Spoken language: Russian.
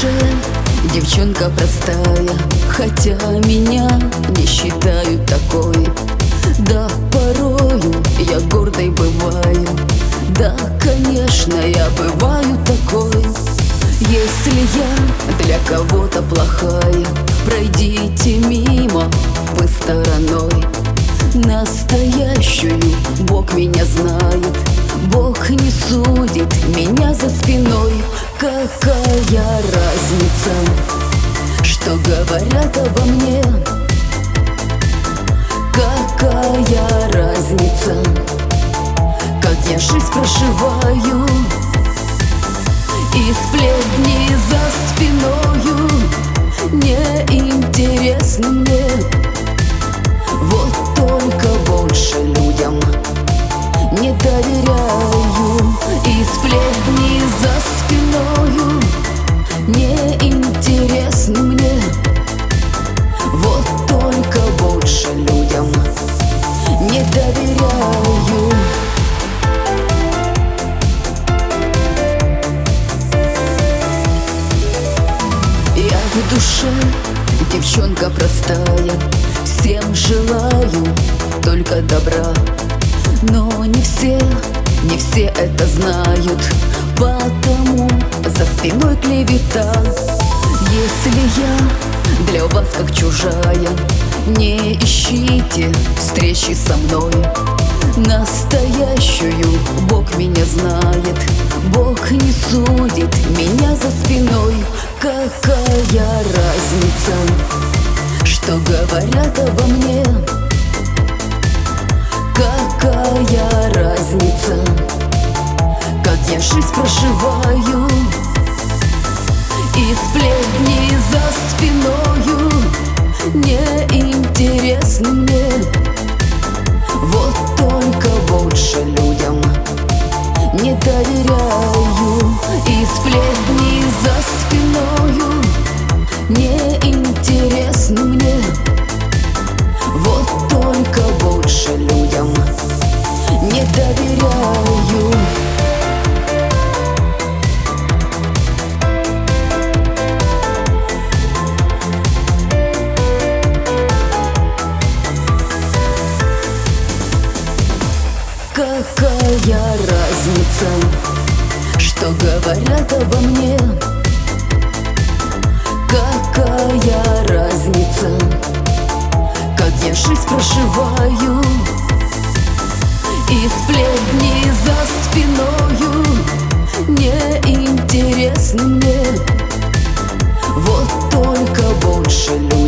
душе девчонка простая, хотя меня не считают такой. Да, порою я гордой бываю, да, конечно, я бываю такой. Если я для кого-то плохая, пройдите мимо вы стороной. Настоящую Бог меня знает, Бог не судит меня за спиной. Какая разница, что говорят обо мне? Какая разница, как я жизнь проживаю? И сплетни за спиною неинтересны мне. Вот только больше людям не доверяю. И сплетни за спиною неинтересны мне. Вот только больше людям не доверяю. Я в душе девчонка простая, всем желаю только добра. Но не все это знают, потому за спиной клевета. Если я для вас как чужая, не ищите встречи со мной. Настоящую Бог меня знает, Бог не судит меня за спиной. Какая разница, что говорят обо мне? Какая разница, как я жизнь проживаю? И сплетни за спиною неинтересны мне. Вот только больше людям не доверяю. И сплетни за спиною неинтересны мне. Вот только больше людям не доверяю. Какая разница, что говорят обо мне? Какая разница, как я жизнь проживаю? И сплетни за спиною неинтересны мне. Вот только больше людей